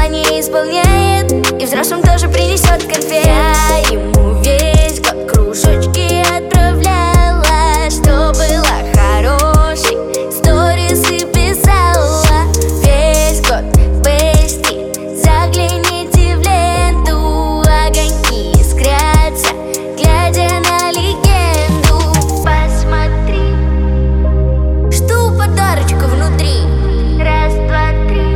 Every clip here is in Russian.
желание исполняет, и взрослым тоже принесет конфет. Я ему весь год кружочки отправляла, что было хорошей, сторисы писала. Весь год бести, загляните в ленту, огоньки искрятся, глядя на легенду. Посмотри, что подарочка внутри. Раз, два, три.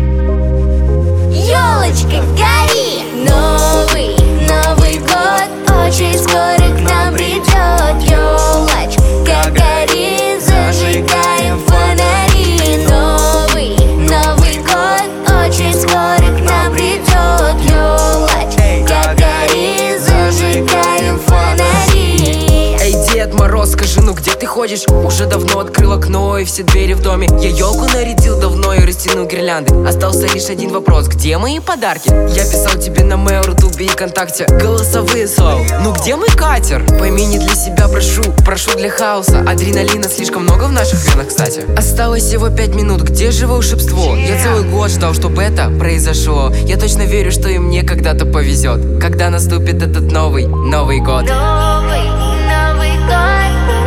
Ёлочка, гори! Новый год очень скоро к нам придет. Ёлочка, гори, зажигаем фонари. Новый год очень скоро к нам придет. Ёлочка, гори, зажигаем фонари. Эй, Дед Мороз, скажи, ну где ты ходишь? Уже давно открыл окно и все двери в доме. Я елку нарядил давно и растянул гирлянды. Остался лишь один вопрос: где мои подарки? Я писал тебе на Mail, Рутубе и ВКонтакте голосовые слова. Ну где мой катер? Пойми, не для себя прошу для хаоса. Адреналина слишком много в наших венах, кстати. Осталось всего 5 минут, где же волшебство? Я целый год ждал, чтобы это произошло. Я точно верю, что и мне когда-то повезет, когда наступит этот Новый год. Новый год.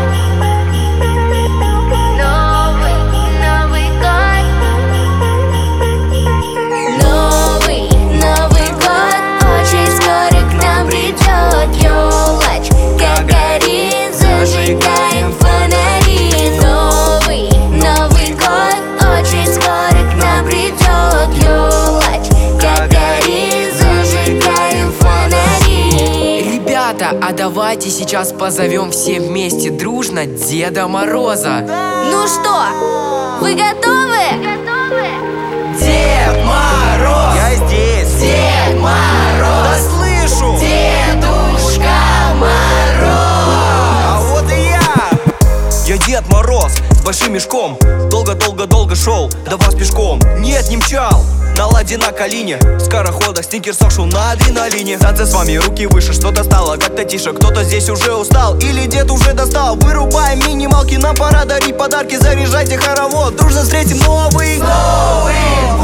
Новый год очень скоро к нам придет. Ёлочка, гори, зажигаем фонари. Новый год очень скоро к нам придет. Ёлочка, гори, зажигаем фонари. Ребята, а давайте сейчас позовем все вместе дружно Деда Мороза. Ну что, вы готовы? Дед Мороз! Я здесь! Дед Мороз! Да слышу! Дедушка Мороз! А вот и я Дед Мороз с большим мешком. Долго шел до вас пешком. Нет, не мчал на ладе на колине, в скороходах сникерсов шел на адреналине. Танцы с вами, руки выше, что-то стало как-то тише. Кто-то здесь уже устал или дед уже достал. Вырубаем минималки, нам пора дарить подарки. Заряжайте хоровод, дружно встретим Новый год.